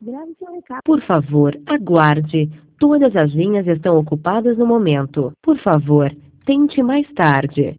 Grave seu recado. Por favor, aguarde. Todas as linhas estão ocupadas no momento. Por favor, tente mais tarde.